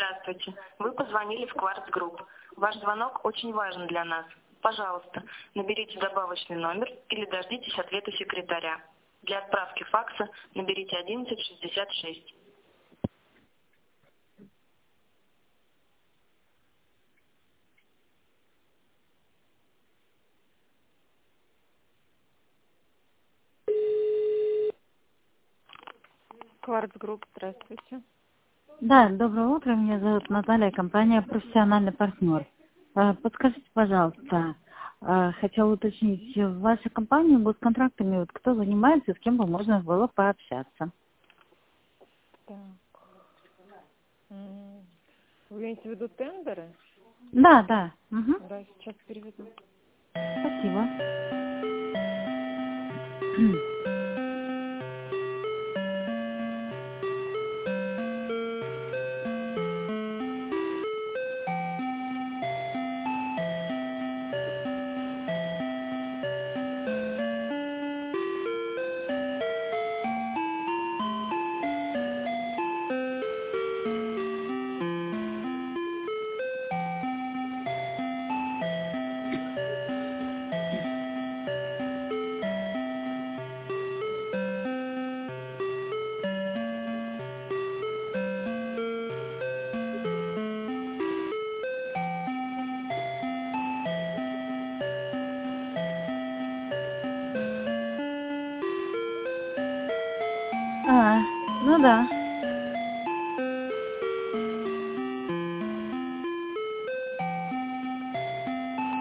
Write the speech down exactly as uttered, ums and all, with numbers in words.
Здравствуйте. Вы позвонили в Quartz Group. Ваш звонок очень важен для нас. Пожалуйста, наберите добавочный номер или дождитесь ответа секретаря. Для отправки факса наберите одиннадцать шестьдесят шесть. Quartz Group, здравствуйте. Да, доброе утро. Меня зовут Наталья, компания «Профессиональный партнер». Э, Подскажите, пожалуйста, э, хотела уточнить, в вашей компании госконтрактами вот кто занимается, с кем бы можно было пообщаться? Так. М, Вы имеете в виду тендеры? Да, да. Мгм. Да, сейчас переведу. Спасибо. А, ну да.